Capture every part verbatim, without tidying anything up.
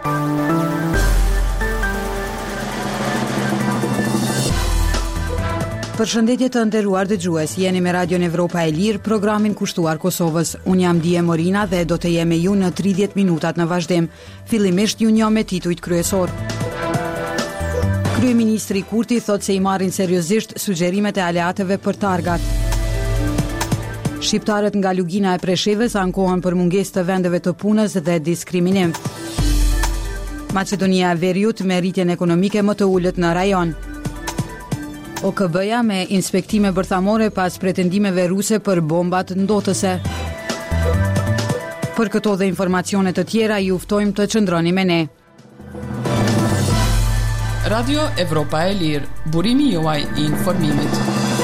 Përshëndetje të nderuar dëgjues, jeni me Radion Evropa e Lirë, programin kushtuar Kosovës. Unë jam Dije Morina dhe do të jem me ju në tridhjetë minutat në vazhdim. Fillimisht ju njoh me titujt kryesor. Kryeministri Kurti thot se i marrin seriozisht sugjerimet e aleatëve për targat. Shqiptarët nga Lugina e Preshevës ankohen për mungesë të vendeve të punës dhe diskriminim. Maqedonia e Veriut me rritjen ekonomike më të ulët në rajon. O K B-ja me inspektime bërthamore pas pretendimeve ruse për bombat ndotëse. Për këto dhe informacione të tjera ju ftojmë të qëndroni me ne. Radio Evropa e Lirë, burimi juaj i informimit.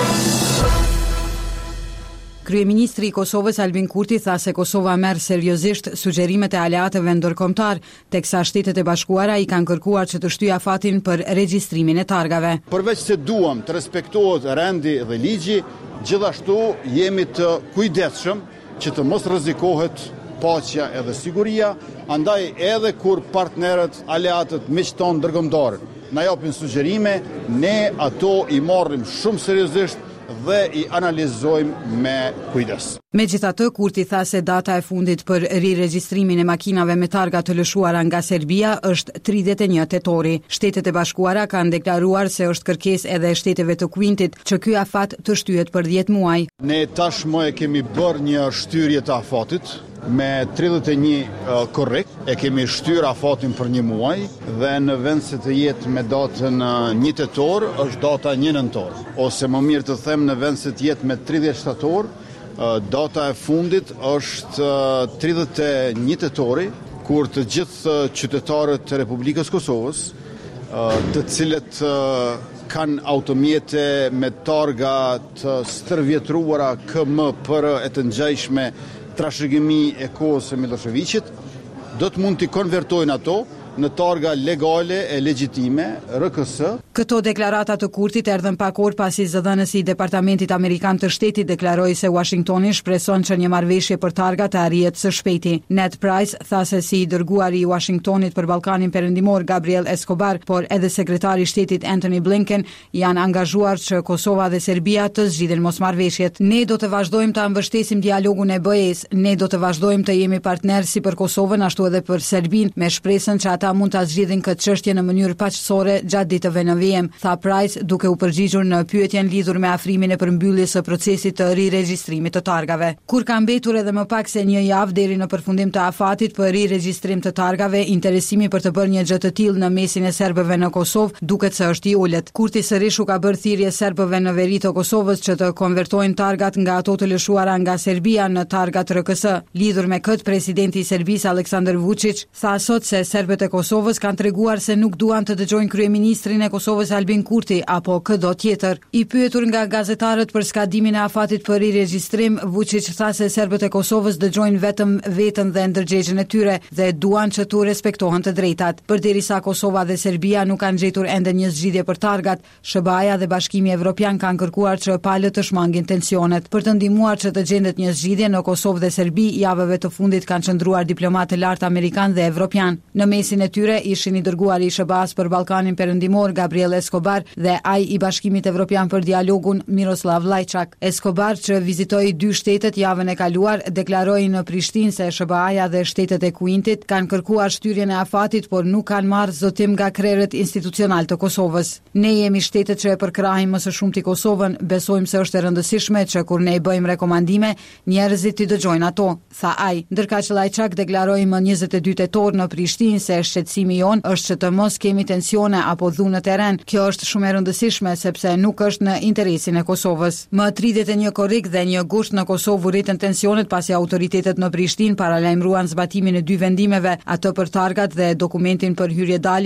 Kryeministri i Kosovës Albin Kurti tha se Kosova merr seriozisht sugjerimet e aleatëve ndërkombëtar, teksa Shtetet e Bashkuara i kanë kërkuar që të shtyjë afatin për regjistrimin e targave. Përveç se duam të respektohet rendi dhe ligji, gjithashtu jemi të kujdesshëm që të mos rrezikohet paqja edhe siguria, andaj edhe kur partnerët, aleatët, miqtë tonë ndërkombëtar na japin sugjerime, ne ato i marrim shumë seriozisht dhe i analizojmë me kujdes. Megjithatë, Kurti tha se data e fundit për riregjistrimin e makinave me targa të lëshuara nga Serbia është tridhjetë e një tetori. Shtetet e Bashkuara kanë deklaruar se është kërkesë edhe e shteteve të Kuintit që ky afat të shtyhet për dhjetë muaj. Ne tashmë e kemi bërë një shtyrje të afatit me tridhjetë e një uh, korrekt, e kemi shtyr afatin për një muaj dhe në vend se të jetë me datën uh, një tetor, është data një nëntor, ose më mirë të them në vend se të jetë me tridhjetë shtator, uh, data e fundit është uh, tridhjetë e një tetori, kur të gjithë uh, qytetarët të Republikës Kosovës, uh, të cilët uh, kanë automjete me targa të stërvjetruara K M P R e të ngjashme trashëgimi e kohës së Miloševićit, do të mund t'i konvertojnë ato në targa legale e legjitime, R K S. Këto deklarata të Kurtit erdhën pak orë pasi zëdhënësi i Departamentit Amerikan të Shtetit deklaroi se Washingtoni shpreson që një marrëveshje për targa të arrihet së shpejti. Ned Price tha se si i dërguari i Washingtonit për Ballkanin Perëndimor Gabriel Escobar, por edhe sekretari i Shtetit Antony Blinken janë angazhuar që Kosova dhe Serbia të zgjidhin mosmarrëveshjet. Ne do të vazhdojmë të mbështesim dialogun e B E S, ne do të vazhdojmë të jemi partner si për Kosovën ashtu edhe për Serbinë, me shpresën që ata mund ta zgjidhin këtë çështje në mënyrë paqësore gjatë ditëve në vijim, tha Price, duke u përgjigjur në pyetjen lidhur me afrimin e përmbylljes së procesit të riregjistrimit të targave. Kur ka mbetur edhe më pak se një javë deri në përfundim të afatit për riregjistrim të targave, interesimi për të bërë një gjë të tillë në mesin e serbëve në Kosovë duket se është i ulët. Kurti sërish u ka bërë thirrje serbëve në veri të Kosovës që të konvertojnë targat nga ato të lëshuara nga Serbia në targat R K S. Lidhur me këtë, presidenti i Serbisë Aleksandar Vučić tha sot se serbët e Kosovës kanë treguar se nuk duan të dëgjojnë kryeministrin e Kosovës Albin Kurti apo këdo tjetër. I pyetur nga gazetarët për skadimin e afatit për riregjistrim, Vučić tha se serbët e Kosovës dëgjojnë vetëm veten dhe ndërgjegjën e tyre dhe duan që tu respektohen të drejtat. Përderisa Kosova dhe Serbia nuk kanë gjetur ende një zgjidhje për targat, S B A-ja dhe Bashkimi Evropian kanë kërkuar që palët të shmangin tensionet. Për të ndihmuar që të gjendet një zgjidhje në Kosovë dhe Serbi, javëve të fundit kanë qëndruar diplomatë lartë amerikan dhe evropian. Në mesin e tyre ishin i dërguari i S B A-s për Ballkanin Perëndimor Gabriel Escobar dhe ai i Bashkimit Evropian për dialogun Miroslav Lajçak. Escobar, që vizitoi dy shtetet javën e kaluar, deklaroi në Prishtinë se S B A-ja dhe shtetet e Kuintit kanë kërkuar shtyrjen e afatit, por nuk kanë marrë zotim nga krerët institucional të Kosovës. Ne jemi shtetet që e përkrahin më së shumti Kosovën, besojmë se është e rëndësishme që kur ne i bëjmë rekomandime, njerëzit i dëgjojnë ato, tha ai. Ndërkaq Lajçak deklaroi më njëzet e dy tetor në Prishtinë se shqetësimi jon është që të mos kemi tensione apo dhunë terren. Kjo është shumë e rëndësishme sepse nuk është në interesin e Kosovës. Më tridhjetë e një korrik dhe një gusht në Kosovë u rritën tensionet pasi autoritetet në Prishtinë paralajmëruan zbatimin e dy vendimeve, atë për targat dhe dokumentin për hyrje-dalje,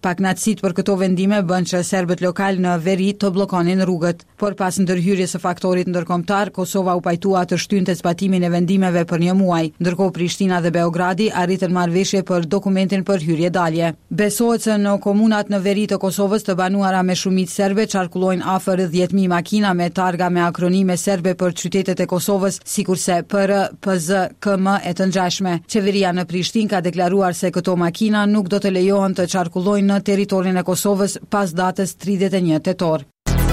Paknatësitë për këto vendime bën që serbët lokal në veri të bllokonin rrugët, por pas ndërhyrjes së faktorit ndërkombëtar, Kosova u pajtua të shtynte zbatimin e vendimeve për një muaj, ndërkohë Prishtina dhe Beogradi arritën marrëveshje për dokumentin për hyrje dalje. Besohet se në komunat në veri të Kosovës të banuara me shumicë serbe qarkullojnë afër dhjetë mijë makina me targa me akronime serbe për qytetet e Kosovës, sikurse P R, P Z, K M e të ngjashme. Qeveria në Prishtinë ka deklaruar se këto makina nuk do të lejohen të qarkullojnë në territorin e Kosovës pas datës tridhjetë e një tetor.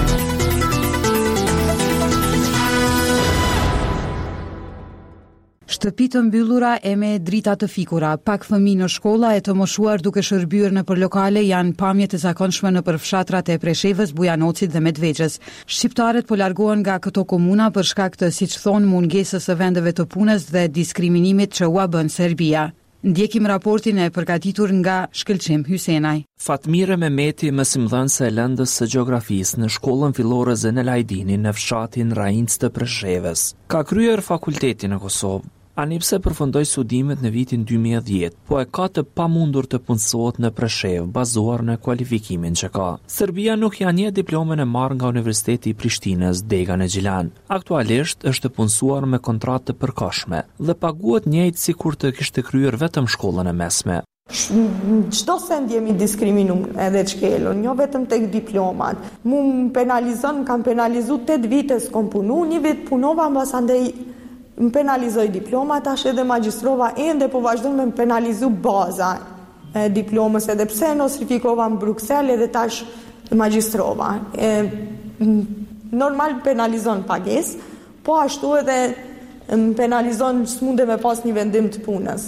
Shtëpi të mbyllura e me drita të fikura, pak fëmijë në shkolla e të moshuar duke shërbyer në përlokale janë pamjet e zakonshme në përfshatrat e Preshevës, Bujanocit dhe Medvegjës. Shqiptarët po largohen nga këto komuna për shkak të, siç thonë, mungesës së vendeve të punës dhe diskriminimit që ua bën Serbia. Ndjekim raportin e përgatitur nga Shkëlqim Hysenaj. Fatmire Mehmeti, mësimdhënëse e lëndës së gjeografisë në shkollën fillore Zenel Hajdini në fshatin Rajinc të Preshevës, ka kryer fakultetin në Kosovë. Anipse përfundoi studimet në vitin dy mijë e dhjetë, po e ka të pamundur të punësohet në Preshevë, bazuar në kualifikimin që ka. Serbia nuk ja njeh diplomën e marrë nga Universiteti i Prishtinës, Degan e Gjilan. Aktualisht është punësuar me kontratë të përkohshme dhe paguhet njëjtë si kur të kishte kryer vetëm shkollën e mesme. Çdo send jemi diskriminuar edhe çkelun, jo vetëm tek diplomat. Mu më penalizon, kam penalizuar tetë vite s'kom punu, një vit punova mbas andej më penalizoj diploma, tash edhe magjistrova ende po vazhdon me më penalizu baza e diplomës, edhe pse nostrifikova në Bruxelles edhe tash magjistrova. E, normal penalizon pagesë, po ashtu edhe më penalizon s'munde me pas një vendim të punës,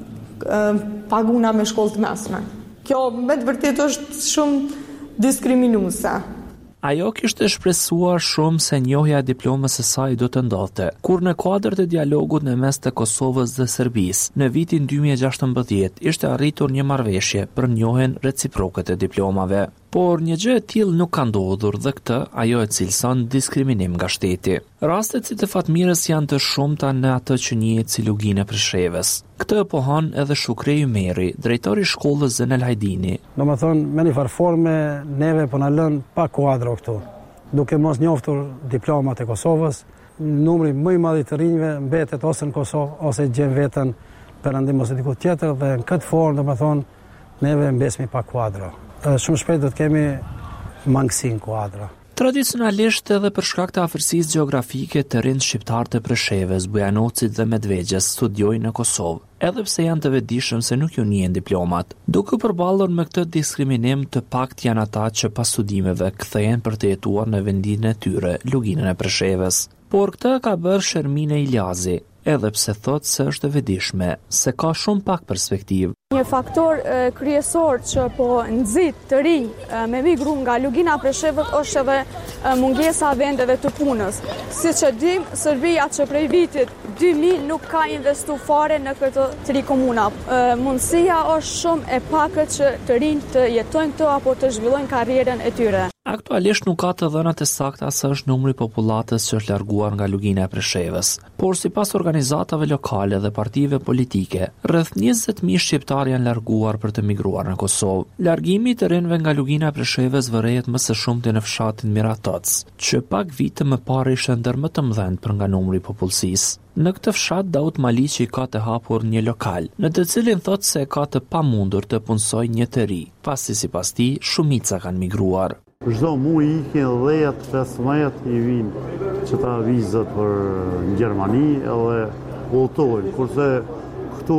e, paguna me shkollë të mesme. Kjo me të vërtet është shumë diskriminuese. Ajo kishte shpresuar shumë se njohja e diplomës së saj do të ndodhte, kur në kuadër të dialogut në mes të Kosovës dhe Serbisë, në vitin dy mijë e gjashtëmbëdhjetë ishte arritur një marrëveshje për njohjen reciproke të diplomave. Por një gjë e tillë nuk ka ndodhur dhe këtë ajo e cilëson diskriminim nga shteti. Rastet si të Fatmirës janë të shumta në atë që njihet si Lugin e Preshevës. Këtë e pohon edhe Shukrej Ymeri, drejtori i shkollës Zenel Hajdini. Domethënë, me një farë forme neve po na lën pa kuadro këtu. Duke mos njoftur diplomat e Kosovës, numri më i madh i të rinjve mbetet ose në Kosovë ose gjen veten perëndim ose diku tjetër dhe në këtë formë domethënë neve mbesmi pa kuadro. Shumë shpejt do të kemi mangësi në kuadro. Tradicionalisht edhe për shkak të afërsisë gjeografike të rinj shqiptar të Preshevës, Bujanocit dhe Medvegjës studiojnë në Kosovë, edhe pse janë të vetëdijshëm se nuk ju njihen diplomat. Duke përballur me këtë diskriminim, të pakt janë ata që pas studimeve kthehen për të jetuar në vendin e tyre, Luginën e Preshevës. Por këtë ka bërë Shermine Iljazi, edhe pse thotë se është e vetëdijshme, se ka shumë pak perspektivë. Një faktor e, kryesor që po nxit të rinj e, me migru nga Lugina Preshevës është edhe e, mungesa vendeve të punës. Siç e dim, Serbia që prej vitit dy mijë nuk ka investu fare në këto tri komuna. E, mundësia është shumë e pakët që të rinj të jetojnë këto apo të zhvillojnë karrierën e tyre. Aktualisht nuk ka të dhënat e sakta sa është numri i popullatës që është larguar nga Lugina e Preshevës, por sipas organizatave lokale dhe partive politike, rreth njëzet mijë shqiptar janë larguar për të migruar në Kosovë. Largimi i të rinjve nga Lugina e Preshevës vërehet më së shumti në fshatin Miratoc, që pak vite më parë ishte ndër më të mëdhenj për nga numri i popullsisë. Në këtë fshat Daud Maliqi ka të hapur një lokal, në të cilin thotë se ka të pamundur të punsoj një të ri, pasi sipas tij shumica kanë migruar. Çdo muaj ikin dhjetë pesëmbëdhjetë i vinë që ta vizat për në Gjermani edhe udhtojnë, kurse këtu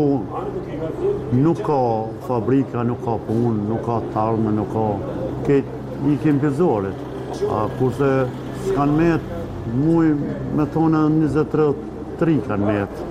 nuk ka fabrika, nuk ka punë, nuk ka tarme, nuk ka këtë ikin pizorit. Kurse s'kan met muaj me tona njëzet tridhjetë tri kanë met.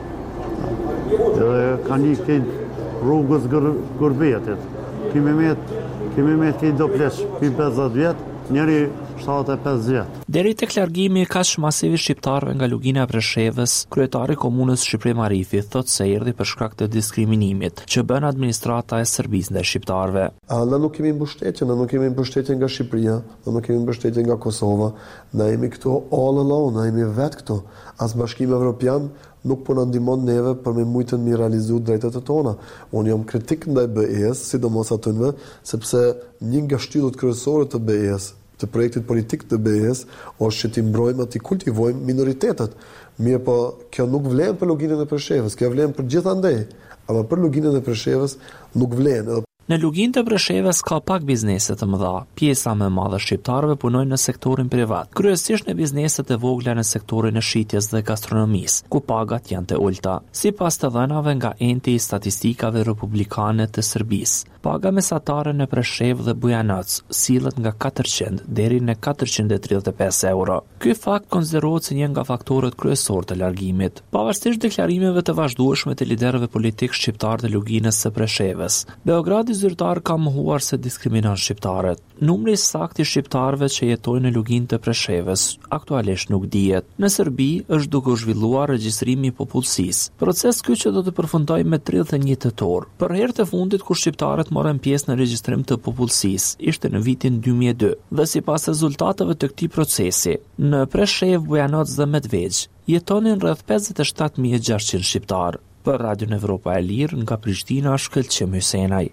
Edhe kanë ikin rrugës gërbetit. Kemi met Kemi me këtë do plesh, pi pesëdhjetë vjetë, njëri shtatëdhjetë e pesë vjet. Deri tek largimi kaq masiv i shqiptarëve nga lugina e Preshevës, kryetari i komunës Shqipëri Marifi thotë se erdhi për shkak të diskriminimit që bën administrata e Serbisë ndaj shqiptarëve. A ne nuk kemi mbështetje, ne nuk kemi mbështetje nga Shqipëria, ne nuk kemi mbështetje nga Kosova, ne jemi këtu all alone, ne jemi vetë këtu. As Bashkimi Evropian nuk po na ndihmon neve për me mujtën mi realizu drejtat e tona. Unë jam kritik ndaj B E-s, sidomos atëve, sepse një nga shtyllat kryesore të B E-s, të projektit politik të B E-s, është që ti mbrojmë aty kultivojmë minoritetet. Mirë po, kjo nuk vlen për luginën e Preshevës, kjo vlen për gjithandej, ama për luginën e Preshevës nuk vlen. Në luginë të Preshevës ka pak biznese të mëdha. Pjesa më e madhe e shqiptarëve punojnë në sektorin privat, kryesisht në bizneset e vogla në sektorin e shitjes dhe gastronomisë, ku pagat janë të ulta. Sipas të dhënave nga enti i statistikave republikane të Serbisë, paga mesatare në Preshevë dhe Bujanoc sillet nga katërqind deri në katërqind e tridhjetë e pesë euro. Ky fakt konsiderohet si një nga faktorët kryesorë të largimit. Pavarësisht deklarimeve të vazhdueshme të liderëve politik shqiptar të luginës së Preshevës, Beogradi zyrtar ka mohuar se diskriminon shqiptarët. Numri saktë i shqiptarëve që jetojnë në luginë të Preshevës aktualisht nuk dihet. Në Serbi është duke u zhvilluar regjistrimi i popullsisë. Proces ky që do të përfundojë me tridhjetë e një tetor. Për herë të fundit kur shqiptarët morën pjesë në regjistrim të popullsisë ishte në vitin dy mijë e dy dhe sipas rezultateve të këtij procesi, në Preshevë, Bujanoc dhe Medvegjë jetonin rreth pesëdhjetë e shtatë mijë e gjashtëqind shqiptar. Për Radion Evropa e Lirë nga Prishtina, Shkëlqim Hysenaj.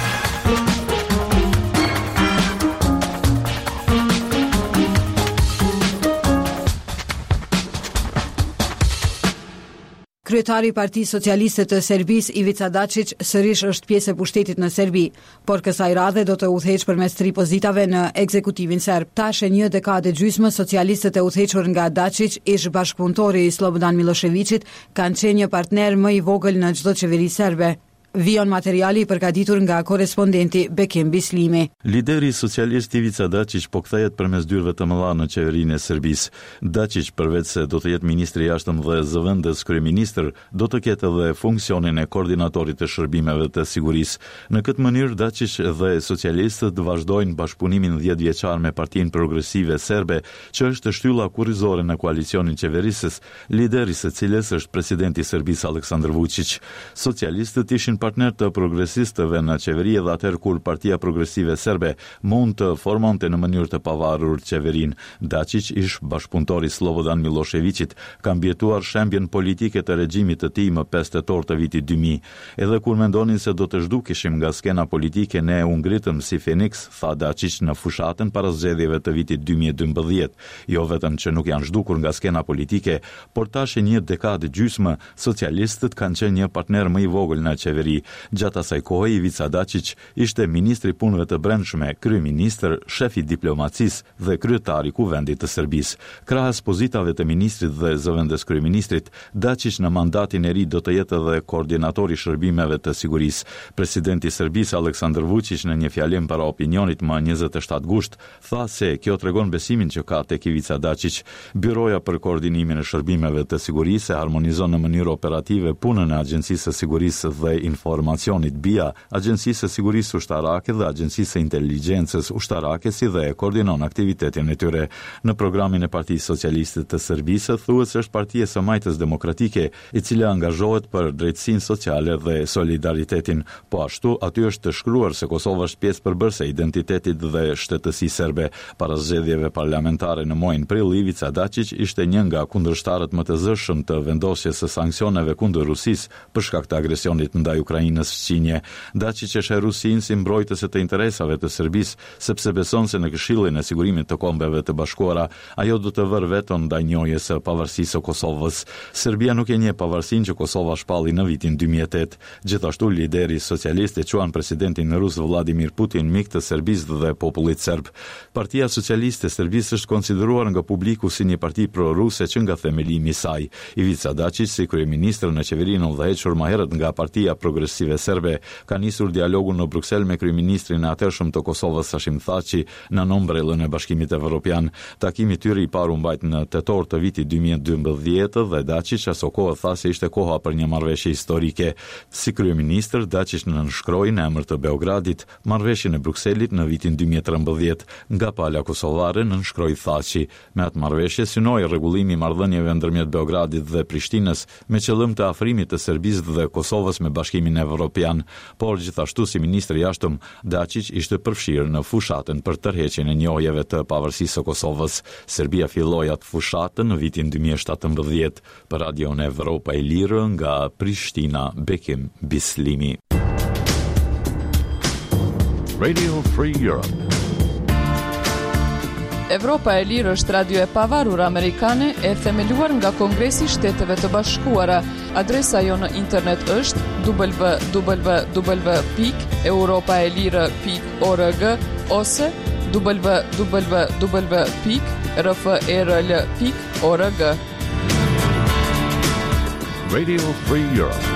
Kryetari i Partisë Socialiste të Serbisë, Ivica Dačić, sërish është pjesë e pushtetit në Serbi, por kësaj radhe do të udhëheqë përmes tri pozitave në ekzekutivin serb. Tash e një dekadë e gjysmë, socialistët e udhëhequr nga Dačić, ish bashkëpunëtori i Slobodan Miloševićit, kanë qenë një partner më i vogël në çdo qeveri serbe. Vion materiali i përgatitur nga korespondenti Bekim Bislimi. Lideri socialist Ivica Dačić po kthehet përmes dyrëve të mëdha në qeverinë e Serbisë. Dačić, përveç se do të jetë ministri i jashtëm dhe zëvendës kryeministër, do të ketë edhe funksionin e koordinatorit të shërbimeve të sigurisë. Në këtë mënyrë Dačić dhe socialistët vazhdojnë bashkëpunimin dhjetëvjeçar me Partinë Progresive Serbe, që është shtylla kurrizore në koalicionin qeverisës, lideri së cilës është presidenti i Serbisë Aleksandar Vučić. Socialistët ishin partner të progresistëve në qeveri dhe atëherë kur Partia Progresive Serbe mund të formonte në mënyrë të pavarur qeverinë. Dačić, ish bashkëpunëtori Slobodan Miloševićit, ka mbijetuar shembjen politike të regjimit të tij më pesë tetor të vitit dy mijë. Edhe kur mendonin se do të zhdukeshim nga skena politike, ne u ngritëm si Feniks, tha Dačić në fushatën para zgjedhjeve të vitit dy mijë e dymbëdhjetë. Jo vetëm që nuk janë zhdukur nga skena politike, por tash e një dekadë gjysmë, socialistët kanë qenë një partner më i vogël në qeveri. Gjatë asaj kohe, Ivica Dačić ishte ministri i punëve të brendshme, kryeministër, shef i diplomacisë dhe kryetari i kuvendit të Serbisë. Krahas pozitave të ministrit dhe zëvendës kryeministrit, Dačić në mandatin e ri do të jetë edhe koordinatori i shërbimeve të sigurisë. Presidenti i Serbisë Aleksandar Vučić në një fjalim para opinionit më njëzet e shtatë gusht tha se kjo tregon besimin që ka tek Ivica Dačić. Byroja për koordinimin e shërbimeve të sigurisë e harmonizon në mënyrë operative punën e Agjencisë së Sigurisë dhe Informacionit B I A, Agjencisë së Sigurisë Ushtarake dhe Agjencisë së Inteligjencës Ushtarake, si dhe e koordinon aktivitetin e tyre. Në programin e Partisë Socialiste të Serbisë thuhet se është partia e së majtës demokratike, e cila angazhohet për drejtësinë sociale dhe solidaritetin. Po ashtu, aty është të shkruar se Kosova është pjesë përbërëse e identitetit dhe shtetësisë serbe. Para zgjedhjeve parlamentare në muajin prill, Ivica Dačić ishte një nga kundërshtarët më të zëshëm të vendosjes së sanksioneve kundër Rusisë për shkak të agresionit ndaj Ukrainës fqinje. Dačić e sheh Rusinë si mbrojtëse të interesave të Serbisë, sepse beson se në Këshillin e Sigurimit të Kombeve të Bashkuara ajo do të vërë veton ndaj njohjes së pavarësisë së Kosovës. Serbia nuk e njeh pavarësinë që Kosova shpalli në vitin dy mijë e tetë. Gjithashtu lideri socialist e quan presidentin rus Vladimir Putin mik të Serbisë dhe popullit serb. Partia Socialiste e Serbisë është konsideruar nga publiku si një parti pro-ruse që nga themelimi i saj. Ivica Dačić si kryeministër në qeverinë udhëhequr më herët nga Partia Progresive progresive serbe ka nisur dialogun në Bruksel me kryeministrin e atëhershëm të Kosovës Hashim Thaçi në nombrellën e Bashkimit Evropian. Takimi i tyre i parë u mbajt në tetor të vitit dy mijë e dymbëdhjetë dhe Dačić aso kohë tha se ishte koha për një marrëveshje historike. Si kryeministër, Dačić nënshkroi në emër të Beogradit marrëveshjen e Brukselit në vitin dy mijë e trembëdhjetë. Nga pala kosovare nënshkroi Thaçi. Me atë marrëveshje synoi rregullimi i marrëdhënieve ndërmjet Beogradit dhe Prishtinës me qëllim të afrimit të Serbisë dhe Kosovës me Bashkimin Evropian, por gjithashtu si ministri i jashtëm Dačić ishte përfshirë në fushatën për tërheqjen e njohjeve të pavarësisë së Kosovës. Serbia filloi atë fushatë në vitin dy mijë e shtatëmbëdhjetë. Për Radion Evropa e Lirë nga Prishtina, Bekim Bislimi. Radio Free Europe. Evropa e Lirë është radio e pavarur amerikane e themeluar nga Kongresi i Shteteve të Bashkuara. Adresa jo në internet është w w w pikë europaelire pikë org ose w w w pikë r f e r l pikë org. Radio Free Europe.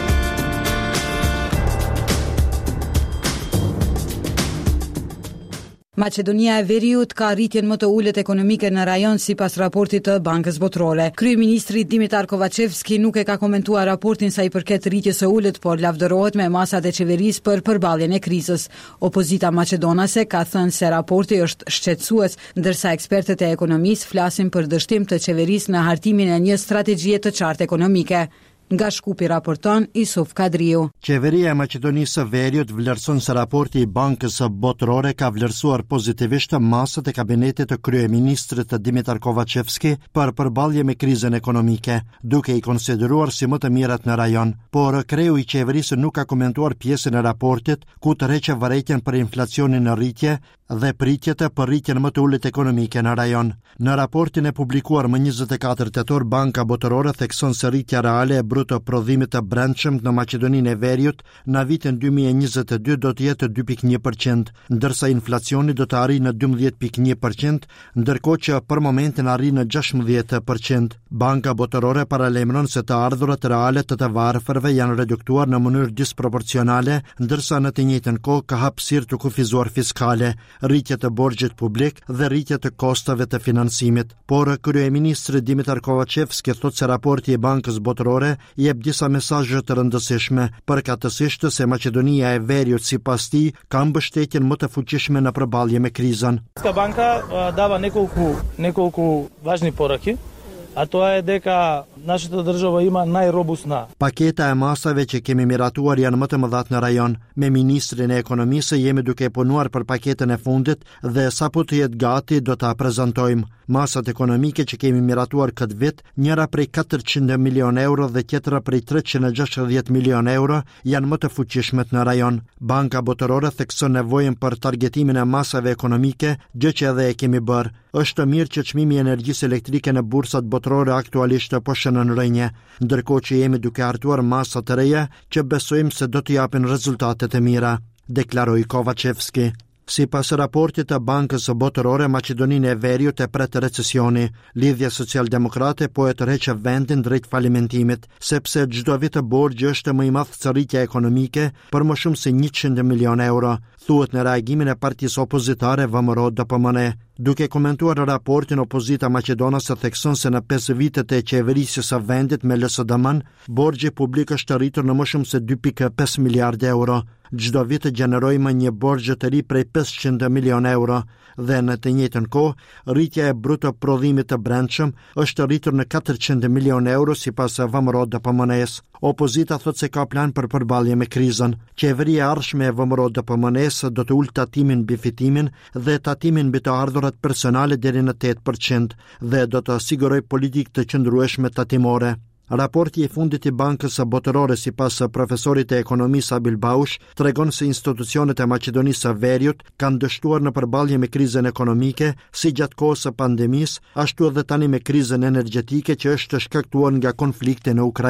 Maqedonia e Veriut ka rritjen më të ulët ekonomike në rajon sipas raportit të Bankës Botërore. Kryeministri Dimitar Kovacevski nuk e ka komentuar raportin sa i përket rritjes së ulët, por lavdërohet me masat e qeverisë për përballjen e krizës. Opozita maqedonase ka thënë se raporti është shqetësues, ndërsa ekspertët e ekonomisë flasin për dështim të qeverisë në hartimin e një strategjie të qartë ekonomike. Nga Shkupi raporton Isuf Kadriu. Qeveria e Maqedonisë së Veriut vlerëson se raporti i Bankës Botërore ka vlerësuar pozitivisht masat e kabinetit të kryeministrit Dimitar Kovacevski për përballje me krizën ekonomike, duke i konsideruar si më të mirat në rajon. Por kreu i qeverisë nuk ka komentuar pjesën e raportit ku tërheqë vërejtjen për inflacionin në rritje dhe pritjet për rritjen më të ulët ekonomike në rajon. Në raportin e publikuar më njëzet e katër tetor, Banka Botërore thekson se rritja reale e bruto prodhimit të brendshëm në Maqedoninë e Veriut në vitin dy mijë e njëzet e dy do të jetë dy pikë një përqind, ndërsa inflacioni do të arrijë në dymbëdhjetë pikë një përqind, ndërkohë që për momentin arrin në gjashtëdhjetë përqind. Banka Botërore paralajmëron se të ardhurat reale të të varfërve janë reduktuar në mënyrë disproporcionale, ndërsa në të njëjtën kohë ka hapësirë të kufizuar fiskale, rritje të borxhit publik dhe rritje të kostave të financimit. Por kryeministri Dimitar Kovacevski thotë se raporti i Bankës Botërore jep disa mesazhe të rëndësishme, përkatësisht se Maqedonia e Veriut sipas tij ka mbështetjen më të fuqishme në përballje me krizën. Banka dava nekoliko nekoliko važni poruki. A to e дека нашата држава има најробусна. Paketa e masave që kemi miratuar janë më të mëdha në rajon. Me ministrin e ekonomisë jemi duke punuar për paketën e fundit dhe sapo të jetë gati do ta prezantojmë. Masat ekonomike që kemi miratuar këtë vit, njëra prej katërqind milion euro dhe tjetra prej treqind e gjashtëdhjetë milion euro, janë më të fuqishmet në rajon. Banka Botërore thekson nevojën për targetimin e masave ekonomike, gjë që edhe e kemi bërë. Është mirë që çmimi i energjisë elektrike në bursat botërore aktualisht po shënon rënje, ndërkohë që jemi duke hartuar masa të reja që besojmë se do të japin rezultate të mira, deklaroi Kovacevski. Sipas raportit të Bankës Botërore, Maqedoninë e Veriut e pret recesioni. Lidhja Socialdemokrate po e tërheqë vendin drejt falimentimit, sepse çdo vit borxhi është më i madh se rritja ekonomike për më shumë se njëqind milion euro, thuhet në reagimin e partisë opozitare V M R O D P M N. Duke komentuar raportin, opozita maqedonase thekson se në pesë vitet e qeverisjes së vendit me L S D M-n, borxhi publik është rritur në më shumë se dy pikë pesë miliardë euro. Çdo vit gjenerojmë një borxh të ri prej pesëqind milion euro dhe në të njëjtën kohë, rritja e bruto prodhimit të brendshëm është rritur në katërqind milion euro sipas V M R O D P M N-s. Opozita thotë se ka plan për përballje me krizën. Qeveria e ardhshme e V M R O D P M N-s do të ulë tatimin mbi fitimin dhe tatimin mbi të ardhurat personale deri në tetë përqind dhe do të sigurojë politikë të qëndrueshme tatimore. Raporti i fundit i Bankës Botërore sipas profesorit e ekonomisë Abil Baush tregon se institucionet e Maqedonisë së Veriut kanë dështuar në përballje me krizën ekonomike, si gjatë kohës së pandemisë, ashtu edhe tani me krizën energjetike që është shkaktuar nga konflikti në Ukrainë.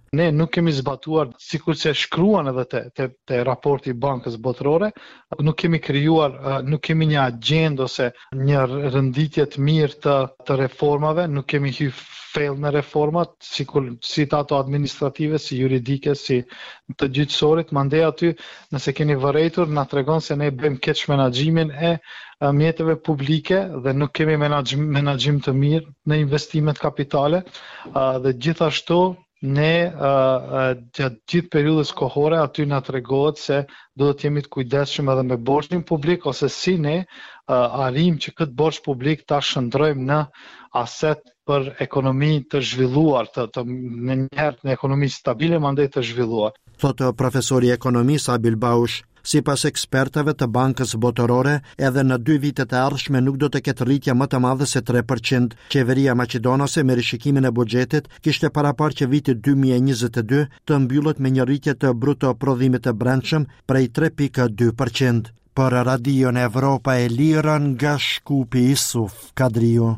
Ne nuk kemi zbatuar, sikur se shkruan edhe te, te, te raporti i Bankës Botërore, nuk kemi krijuar, nuk kemi një agjendë ose një rënditje të mirë të, të reformave, nuk kemi hyrë fail në reformat, sikur si të ato administrative, si juridike, si të gjyqësorit, mandej aty, nëse keni vërejtur, na tregon se ne bëjmë keq menaxhimin e mjeteve publike dhe nuk kemi menaxhim, menaxhim të mirë në investimet kapitale dhe gjithashtu ne uh, gjatë gjithë periudhës kohore aty na tregohet se do të jemi të kujdesshëm edhe me borxhin publik ose si ne uh, arrim që këtë borxh publik ta shndrojmë në aset për ekonomi të zhvilluar, të, të në njëherë në ekonomi stabile, mandej të zhvilluar. Thotë profesori i ekonomisë Abil Baush. Sipas ekspertëve të Bankës Botërore, edhe në dy vitet e ardhshme nuk do të ketë rritje më të madhe se tre përqind. Qeveria maqedonase me rishikimin e buxhetit kishte paraparë që viti dy mijë e njëzet e dy të mbyllet me një rritje të bruto prodhimit të brendshëm prej tre pikë dy përqind. Për Radion Evropa e Lirën nga Shkupi Isuf Kadriu.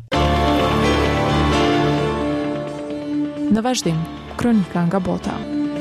Në vazhdim, kronika nga bota.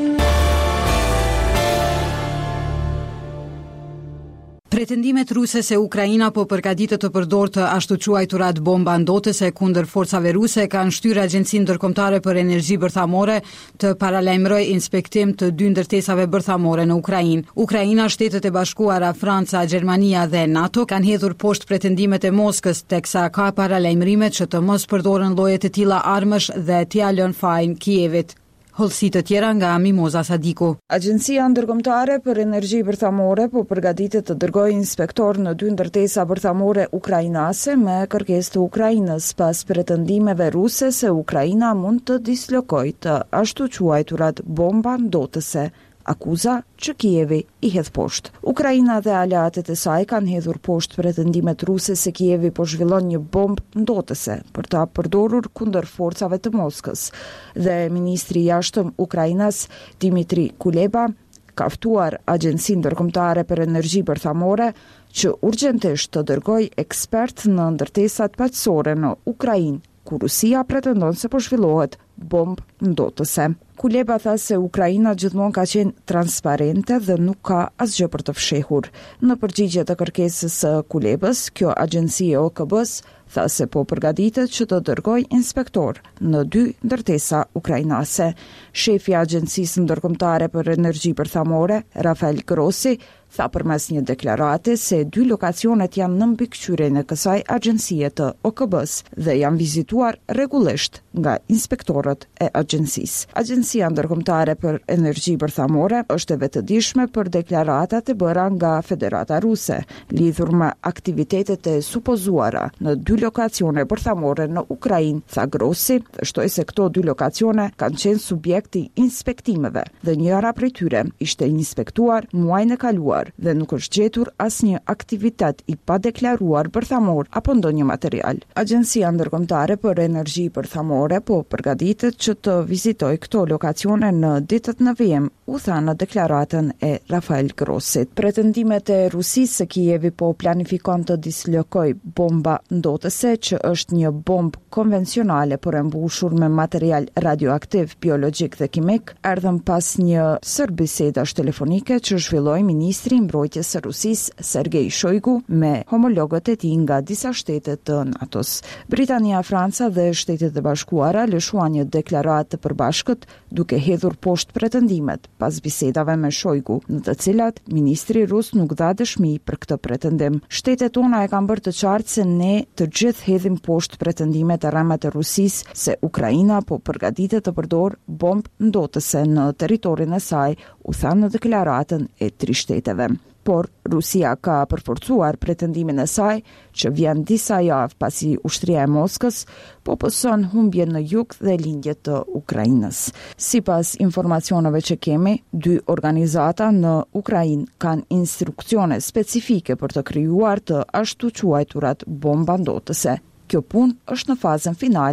Pretendimet ruse se Ukraina po përgatitet të përdorë të ashtu quajturat bomba ndotëse kundër forcave ruse kanë shtyrë Agjencinë Ndërkombëtare për Energji Bërthamore të paralajmërojë inspektim të dy ndërtesave bërthamore në Ukrainë. Ukraina, Shtetet e Bashkuara, Franca, Gjermania dhe NATO kanë hedhur poshtë pretendimet e Moskës, teksa ka paralajmërime që të mos përdoren lloje të tilla armësh dhe t'ia lënë fajin Kievit. Hollësi të tjera nga Mimoza Sadiku. Agjencia Ndërkombëtare për Energji Bërthamore po përgatitet të dërgojë inspektor në dy ndërtesa bërthamore ukrainase me kërkesë të Ukrainës pas pretendimeve ruse se Ukraina mund të dislokojë të ashtu quajturat bomba ndotëse. Akuza që Kievi i hedh poshtë. Ukraina dhe aleatet e saj kanë hedhur poshtë pretendimet ruse se Kievi po zhvillon një bombë ndotëse për ta përdorur kundër forcave të Moskës. Dhe ministri i jashtëm Ukrainas Dmitri Kuleba ka ftuar Agjencinë Ndërkombëtare për Energji Bërthamore që urgjentisht të dërgojë ekspert në ndërtesat paqësore në Ukrainë, ku Rusia pretendon se po zhvillohet bombë ndotëse. Kuleba tha se Ukraina gjithmonë ka qenë transparente dhe nuk ka asgjë për të fshehur. Në përgjigje të kërkesës së Kulebës, kjo agjenci e O K B-s tha se po përgatitet që të dërgojë inspektor në dy ndërtesa ukrainase. Shefi i Agjencisë Ndërkombëtare për Energji Bërthamore, Rafael Grossi, tha përmes një deklarate se dy lokacionet janë në mbikëqyrjen e kësaj agjencie të O K B-s dhe janë vizituar rregullisht nga inspektorët e agjencisë. Agjencia Ndërkombëtare për Energji Bërthamore është e vetëdijshme për deklaratat e bëra nga Federata Ruse, lidhur me aktivitetet e supozuara në dy lokacione bërthamore në Ukrainë, tha Grossi, dhe shtoi se këto dy lokacione kanë qenë subjekti inspektimeve dhe njëra prej tyre ishte inspektuar muajin e kaluar dhe nuk është gjetur asnjë aktivitet i padeklaruar bërthamor apo ndonjë material. Agjencia Ndërkombëtare për Energji Bërthamore po përgatitet që të vizitojë këto lokacione në ditët në vijim, u tha në deklaratën e Rafael Grossit. Pretendimet e Rusisë se Kijevi po planifikon të dislokojë bomba ndotëse, që është një bombë konvencionale por e mbushur me material radioaktiv, biologjik dhe kimik, erdhën pas një sër bisedash telefonike që zhvilloi ministri i mbrojtjes së Rusisë Sergej Shoigu me homologët e tij nga disa shtete të NATO-s. Britania, Franca dhe Shtetet e Bashkuara lëshuan një deklaratë të përbashkët duke hedhur poshtë pretendimet pas bisedave me Shoigu, në të cilat ministri rus nuk dha dëshmi për këtë pretendim. Shtetet tona e kanë bërë të qartë se ne të gjithë hedhim poshtë pretendimet e rreme të Rusisë se Ukraina po përgatitet të përdorë bombë ndotëse në territorin e saj, u tha në deklaratën e tri shteteve. Por Rusia ka përforcuar pretendimin e saj që vjen disa javë pasi ushtria e Moskës po pëson humbje në jug dhe lindje të Ukrainës. Sipas informacioneve që kemi, dy organizata në Ukrainë kanë instruksione specifike për të krijuar të ashtu quajturat bomba ndotëse. Kjo punë është në fazën finale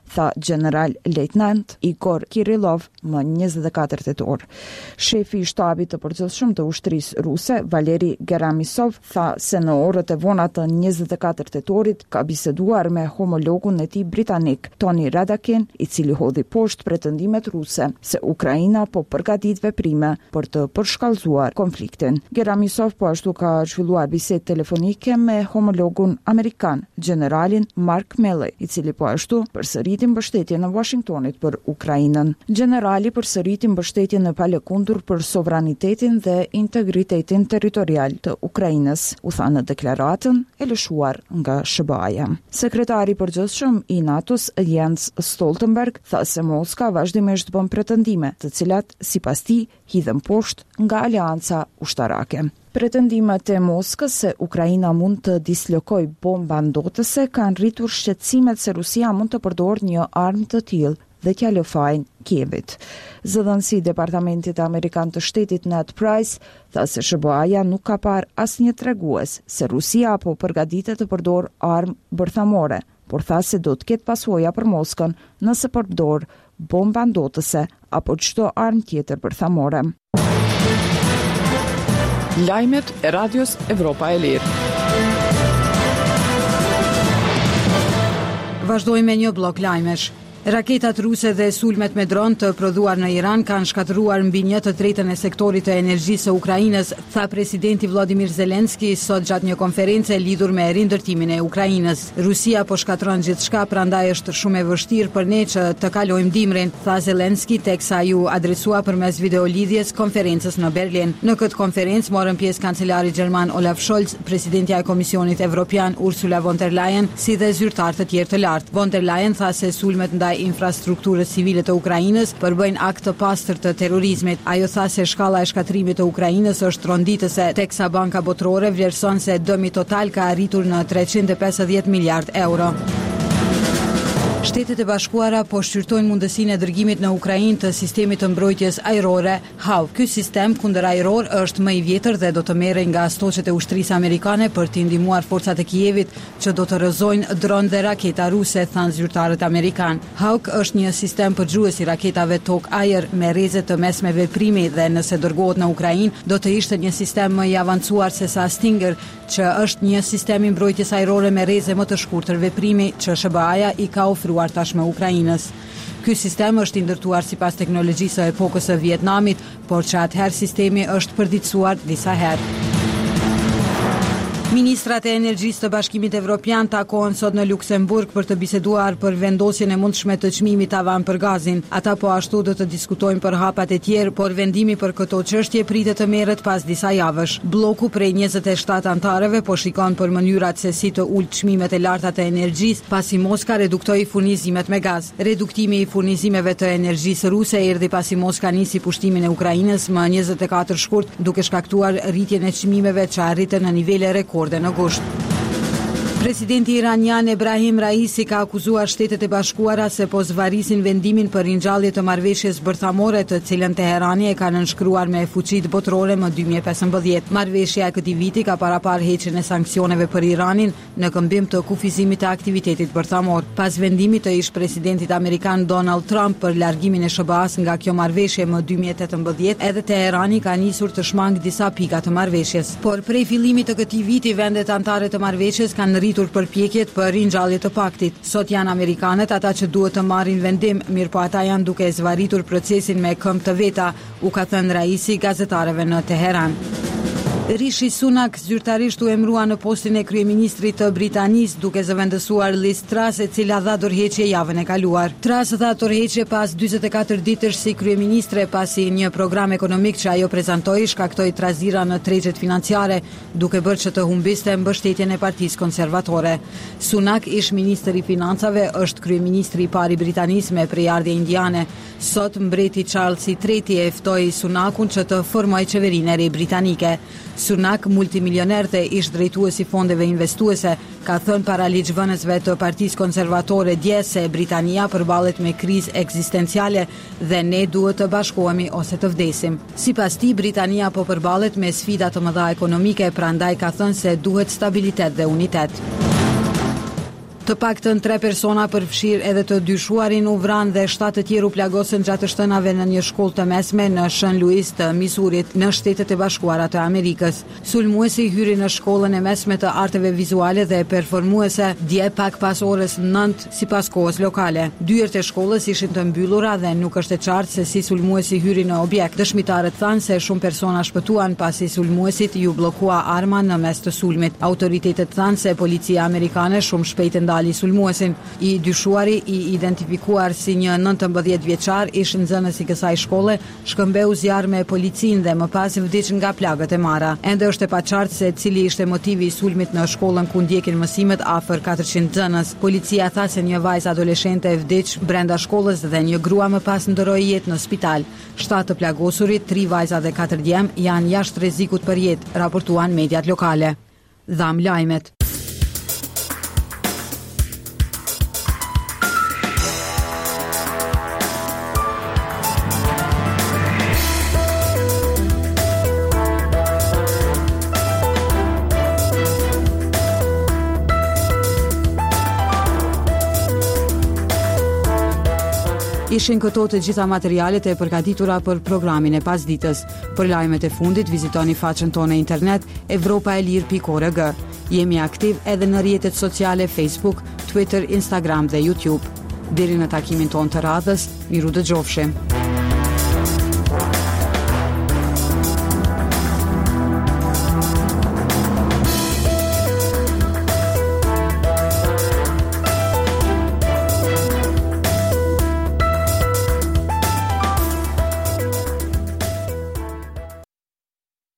tha general lejtnant Igor Kirillov më njëzet e katër tetor. Shefi i shtabit të përgjithshëm të ushtrisë ruse, Valeri Geramisov, tha se në orët e vona të njëzet e katër tetorit ka biseduar me homologun e tij britanik, Tony Radakin, i cili hodhi poshtë pretendimet ruse se Ukraina po përgatit veprime për të përshkallëzuar konfliktin. Geramisov po ashtu ka zhvilluar bisedë telefonike me homologun amerikan, generalin Mark Milley, i cili po ashtu përsëriti mbështetjen në Washingtonit për Ukrainën. Generali përsëriti mbështetjen në palëkundur për sovranitetin dhe integritetin territorial të Ukrainës, u tha në deklaratën e lëshuar nga S B A-ja. Sekretari i përgjithshëm i NATO-s Jens Stoltenberg tha se Moska vazhdimisht bën pretendime, të cilat sipas tij hidhen poshtë nga aleanca ushtarake. Pretendimet e Moskës se Ukraina mund të dislokojë bomba ndotëse kanë rritur shqetësimet se Rusia mund të përdorë një armë të tillë dhe t'ja lëfajnë Kievit. Zëdhënësi i Departamentit Amerikan të Shtetit Ned Price tha se S B A-ja nuk ka parë asnjë tregues se Rusia po përgatitet të përdorë armë bërthamore, por tha se do të ketë pasoja për Moskën nëse përdor bomba ndotëse apo çdo armë tjetër bërthamore. Lajmet e Radios Evropa e Lirë. Vazhdojmë me një blok lajmesh. Raketat ruse dhe sulmet me dron të prodhuar në Iran kanë shkatëruar mbi një të tretën e sektorit të energjisë së Ukrainës, tha presidenti Vladimir Zelenski sot gjatë një konference lidhur me rindërtimin e Ukrainës. Rusia po shkatërron gjithçka, prandaj është shumë e vështirë për ne që të kalojmë dimrin, tha Zelenski teksa ju adresua përmes videolidhjes konferencës në Berlin. Në këtë konferencë morën pjesë kancelari gjerman Olaf Scholz, presidentja e Komisionit Evropian Ursula von der Leyen, si dhe zyrtarë të tjerë të lartë. Von der Leyen tha se sulmet ndaj infrastrukturës civile të Ukrainës përbëjnë akt të pastër të terrorizmit. Ajo tha se shkalla e shkatrimit të Ukrainës është ronditëse, teksa Banka Botërore vlerëson se dëmi total ka arritur në treqind e pesëdhjetë miliard euro. Shtetet e Bashkuara po shqyrtojnë mundësinë e dërgimit në Ukrainë të sistemit të mbrojtjes ajrore H A W. Ky sistem kundërajror është më i vjetër dhe do të merrej nga stoqet e ushtrisë amerikane për të ndihmuar forcat e Kievit që do të rrëzojnë dron dhe raketa ruse, thanë zyrtarët amerikan. H A W është një sistem përgjues i raketave tok-ajër me rreze të mesme veprimi dhe nëse dërgohet në Ukrainë do të ishte një sistem më i avancuar se sa Stinger, që është një sistem i mbrojtjes ajrore me rreze më të shkurtër veprimi që S B A-ja i ka ofruar tashmë Ukrainës. Ky sistem është i ndërtuar sipas teknologjisë së epokës së Vietnamit, por që atëherë sistemi është përditësuar disa herë. Ministrat e energjisë të Bashkimit Evropian takohen sot në Luksemburg për të biseduar për vendosjen e mundshme të çmimit tavan për gazin. Ata po ashtu do të diskutojnë për hapat e tjerë, por vendimi për këto çështje pritet të merret pas disa javësh. Bloku prej njëzet e shtatë antarëve po shikon për mënyrat se si të ulë çmimet e larta të energjisë, pasi Moska reduktoi furnizimet me gaz. Reduktimi i furnizimeve të energjisë ruse erdhi pasi Moska nisi pushtimin e Ukrainës më njëzet e katër shkurt, duke shkaktuar rritjen e çmimeve që arritën në nivele rekord në gusht. Presidenti iranian Ebrahim Raisi ka akuzuar Shtetet e Bashkuara se po zvarisin vendimin për ringjallje të marrëveshjes bërthamore të cilën Teherani e ka nënshkruar me fuqitë botërore më dy mijë e pesëmbëdhjetë. Marrëveshja e këtij viti ka parapar heqjen e sanksioneve për Iranin në këmbim të kufizimit të aktivitetit bërthamor. Pas vendimit të ish presidentit amerikan Donald Trump për largimin e S B A-s nga kjo marrëveshje më dy mijë e tetëmbëdhjetë, edhe Teherani ka nisur të shmangë disa pika të marrëveshjes. Por prej fillimit të këtij viti vendet anëtare të marrëveshjes kanë për përpjekjet për ringjallje të paktit. Sot janë amerikanët ata që duhet të marrin vendim, mirë po ata janë duke zvaritur procesin me këmbë të veta, u ka thënë Raisi gazetarëve në Teheran. Rishi Sunak zyrtarisht u emrua në postin e kryeministrit të Britanisë duke zëvendësuar Liz Truss, e cila dha dorëheqje javën e kaluar. Truss dha dorëheqje pas dyzet e katër ditësh si kryeministre pasi një program ekonomik që ajo prezantoi shkaktoi trazira në tregjet financiare, duke bërë që të humbiste mbështetjen e Partisë Konservatore. Sunak, ish ministri i financave, është kryeministri i parë i Britanisë me prejardhje indiane. Sot mbreti Charles i treti e ftoi Sunakun që të formojë qeverinë e re britanike. Sunak, multimilioner dhe ish drejtuesi fondeve investuese, ka thënë para ligjvënësve të Partisë Konservatore dje se Britania përballet me krizë ekzistenciale dhe ne duhet të bashkohemi ose të vdesim. Sipas tij, Britania po përballet me sfida të mëdha ekonomike, prandaj ka thënë se duhet stabilitet dhe unitet. Të paktën tre persona përfshirë edhe të dyshuarin u vranë dhe shtatë të tjerë u plagosën gjatë shtënave në një shkollë të mesme në Saint Louis të Misurit në Shtetet e Bashkuara të Amerikës. Sulmuesi hyri në shkollën e mesme të arteve vizuale dhe performuese dje pak pas orës nëntë sipas kohës lokale. Dyert e shkollës ishin të mbyllura dhe nuk është e qartë se si sulmuesi hyri në objekt. Dëshmitarët thanë se shumë persona shpëtuan pasi sulmuesit ju bllokua arma në mes të sulmit. Autoritetet thanë se policia amerikane shumë shpejt ndali sulmuesin. I dyshuari, i identifikuar si një nëntëmbëdhjetë vjeçar, ish nxënës i kësaj shkolle, shkëmbeu zjarr me policinë dhe më pas vdiq nga plagët e marra. Ende është e paqartë se cili ishte motivi i sulmit në shkollën ku ndjekin mësimet afër katërqind nxënës. Policia tha se një vajzë adoleshente e vdiq brenda shkollës dhe një grua më pas ndroi jetë në spital. Shtatë të plagosurit, tri vajza dhe katër djem, janë jashtë rrezikut për jetë, raportuan mediat lokale. Dham lajmet. Ishin këto të gjitha materialet e përgatitura për programin e pasditës. Për lajmet e fundit, vizitoni faqen tonë e internet evropaelir pikë org. Jemi aktiv edhe në rrjetet sociale Facebook, Twitter, Instagram dhe YouTube. Deri në takimin tonë të radhës, miru dëgjofshim.